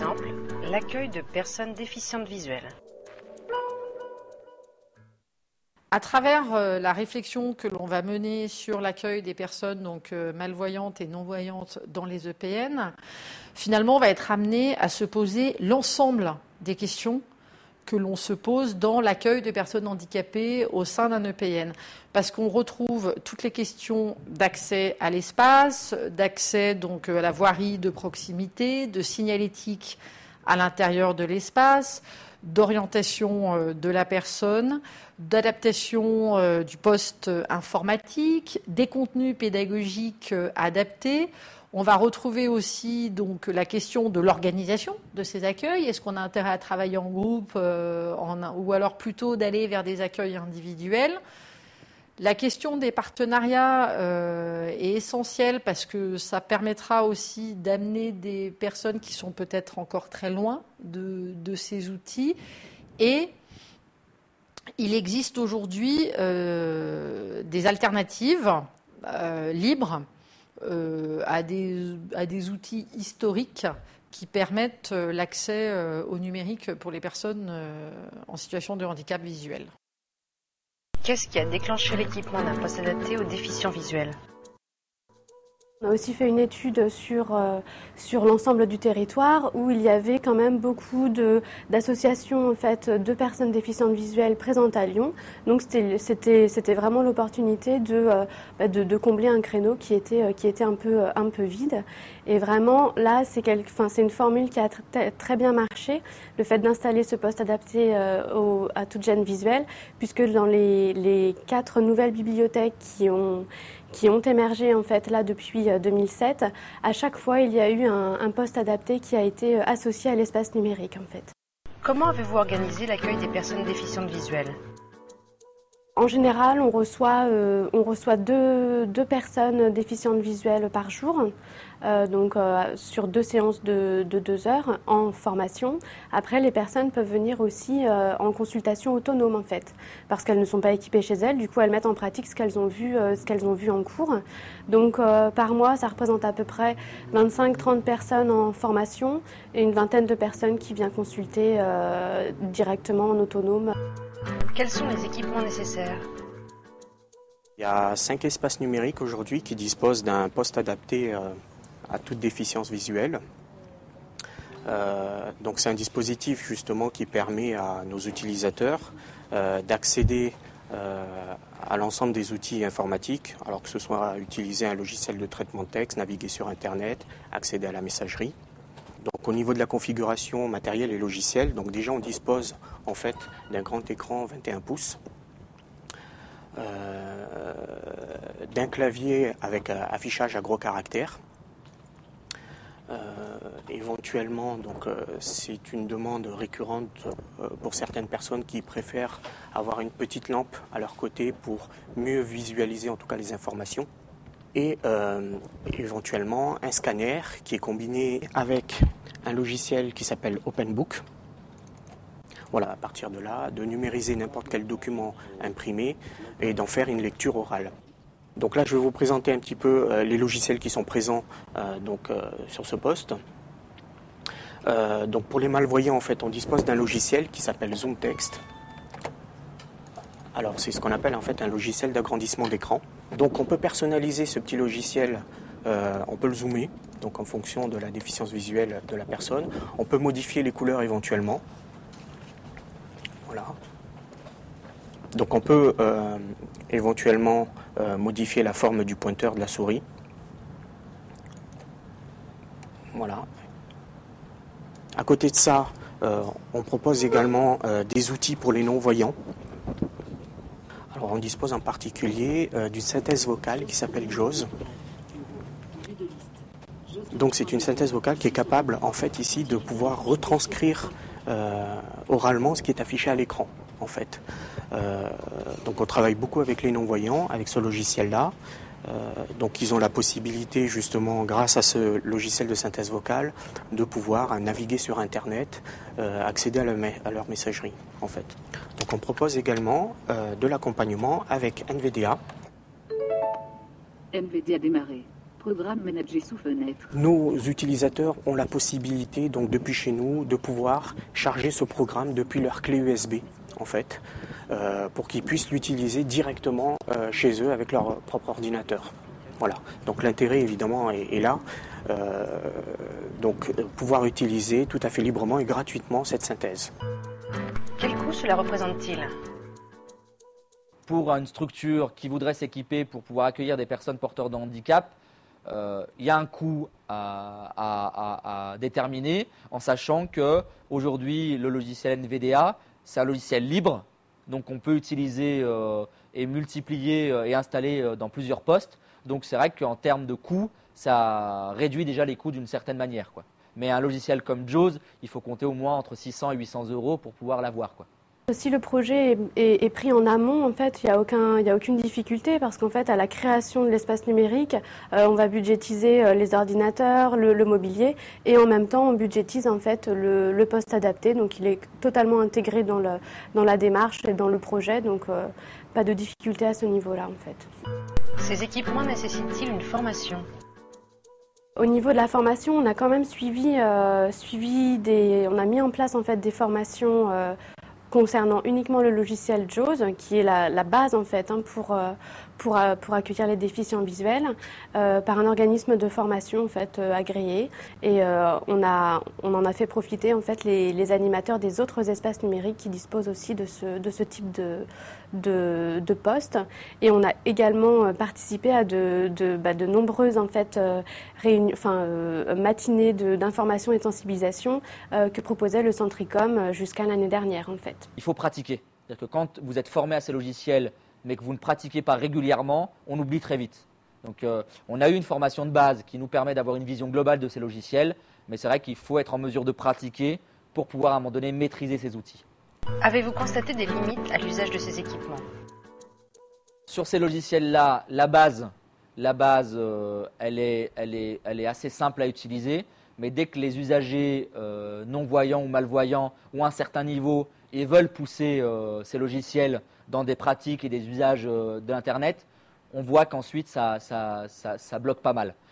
exemple, l'accueil de personnes déficientes visuelles. À travers la réflexion que l'on va mener sur l'accueil des personnes malvoyantes et non-voyantes dans les EPN, finalement, on va être amené à se poser l'ensemble des questions que l'on se pose dans l'accueil de personnes handicapées au sein d'un EPN. Parce qu'on retrouve toutes les questions d'accès à l'espace, d'accès à la voirie de proximité, de signalétique à l'intérieur de l'espace, d'orientation de la personne, d'adaptation du poste informatique, des contenus pédagogiques adaptés. On va retrouver aussi la question de l'organisation de ces accueils. Est-ce qu'on a intérêt à travailler en groupe ou alors plutôt d'aller vers des accueils individuels? La question des partenariats est essentielle parce que ça permettra aussi d'amener des personnes qui sont peut-être encore très loin de ces outils. Et il existe aujourd'hui des alternatives libres à des outils historiques qui permettent l'accès au numérique pour les personnes en situation de handicap visuel. Qu'est-ce qui a déclenché l'équipement d'un poste adapté aux déficients visuels ? On a aussi fait une étude sur l'ensemble du territoire où il y avait quand même beaucoup d'associations en fait, de personnes déficientes visuelles présentes à Lyon. Donc c'était vraiment l'opportunité de combler un créneau qui était un peu vide. Et vraiment là c'est une formule qui a très bien marché, le fait d'installer ce poste adapté à toute gêne visuelle, puisque dans les 4 nouvelles bibliothèques qui ont émergé en fait là depuis 2007. À chaque fois, il y a eu un poste adapté qui a été associé à l'espace numérique en fait. Comment avez-vous organisé l'accueil des personnes déficientes visuelles ? En général, on reçoit 2 personnes déficientes visuelles par jour, sur 2 séances de 2 heures en formation. Après, les personnes peuvent venir aussi en consultation autonome en fait, parce qu'elles ne sont pas équipées chez elles. Du coup, elles mettent en pratique ce qu'elles ont vu en cours. Donc, par mois, ça représente à peu près 25-30 personnes en formation et une vingtaine de personnes qui viennent consulter directement en autonome. Quels sont les équipements nécessaires ? Il y a 5 espaces numériques aujourd'hui qui disposent d'un poste adapté à toute déficience visuelle. Donc c'est un dispositif justement qui permet à nos utilisateurs d'accéder à l'ensemble des outils informatiques, alors que ce soit utiliser un logiciel de traitement de texte, naviguer sur Internet, accéder à la messagerie. Donc au niveau de la configuration matérielle et logicielle, donc déjà on dispose en fait d'un grand écran 21 pouces, d'un clavier avec affichage à gros caractères. Éventuellement, c'est une demande récurrente pour certaines personnes qui préfèrent avoir une petite lampe à leur côté pour mieux visualiser en tout cas les informations. Et éventuellement un scanner qui est combiné avec un logiciel qui s'appelle OpenBook. Voilà, à partir de là, de numériser n'importe quel document imprimé et d'en faire une lecture orale. Donc là, je vais vous présenter un petit peu les logiciels qui sont présents sur ce poste. Donc pour les malvoyants, en fait, on dispose d'un logiciel qui s'appelle ZoomText. Alors c'est ce qu'on appelle en fait un logiciel d'agrandissement d'écran. Donc on peut personnaliser ce petit logiciel, on peut le zoomer, donc en fonction de la déficience visuelle de la personne. On peut modifier les couleurs éventuellement. Voilà. Donc on peut éventuellement modifier la forme du pointeur de la souris. Voilà. À côté de ça, on propose également des outils pour les non-voyants. Alors on dispose en particulier d'une synthèse vocale qui s'appelle JAWS. Donc c'est une synthèse vocale qui est capable en fait ici de pouvoir retranscrire oralement ce qui est affiché à l'écran en fait. Donc on travaille beaucoup avec les non-voyants avec ce logiciel-là. Donc ils ont la possibilité justement grâce à ce logiciel de synthèse vocale de pouvoir naviguer sur Internet, accéder à leur messagerie en fait. Donc on propose également de l'accompagnement avec NVDA. NVDA démarré. Programme managé sous fenêtre. Nos utilisateurs ont la possibilité, donc depuis chez nous, de pouvoir charger ce programme depuis leur clé USB, en fait, pour qu'ils puissent l'utiliser directement chez eux avec leur propre ordinateur. Voilà. Donc l'intérêt évidemment est là. Donc pouvoir utiliser tout à fait librement et gratuitement cette synthèse. Quel coût cela représente-t-il? Pour une structure qui voudrait s'équiper pour pouvoir accueillir des personnes porteurs de handicap, il y a un coût à déterminer en sachant qu'aujourd'hui le logiciel NVDA, c'est un logiciel libre, donc on peut utiliser et multiplier et installer dans plusieurs postes. Donc c'est vrai qu'en termes de coût, ça réduit déjà les coûts d'une certaine manière, quoi. Mais un logiciel comme JAWS, il faut compter au moins entre 600 et 800 euros pour pouvoir l'avoir, quoi. Si le projet est pris en amont, en fait, il n'y a aucune difficulté parce qu'en fait, à la création de l'espace numérique, on va budgétiser les ordinateurs, le mobilier et en même temps, on budgétise en fait le poste adapté. Donc, il est totalement intégré dans la démarche et dans le projet. Donc, pas de difficulté à ce niveau-là, en fait. Ces équipements nécessitent-ils une formation? Au niveau de la formation, on a quand même on a mis en place en fait des formations concernant uniquement le logiciel JAWS, qui est la base en fait pour accueillir les déficients visuels, par un organisme de formation en fait agréé. Et on en a fait profiter en fait les animateurs des autres espaces numériques qui disposent aussi de ce type de postes. Et on a également participé à de nombreuses en fait matinées d'information et de sensibilisation que proposait le Centricom jusqu'à l'année dernière en fait. Il faut pratiquer. C'est-à-dire que quand vous êtes formé à ces logiciels mais que vous ne pratiquez pas régulièrement, on oublie très vite. Donc on a eu une formation de base qui nous permet d'avoir une vision globale de ces logiciels, mais c'est vrai qu'il faut être en mesure de pratiquer pour pouvoir à un moment donné maîtriser ces outils. Avez-vous constaté des limites à l'usage de ces équipements? Sur ces logiciels-là, la base, elle est assez simple à utiliser, mais dès que les usagers non-voyants ou malvoyants ont un certain niveau et veulent pousser ces logiciels dans des pratiques et des usages de l'Internet, on voit qu'ensuite ça bloque pas mal.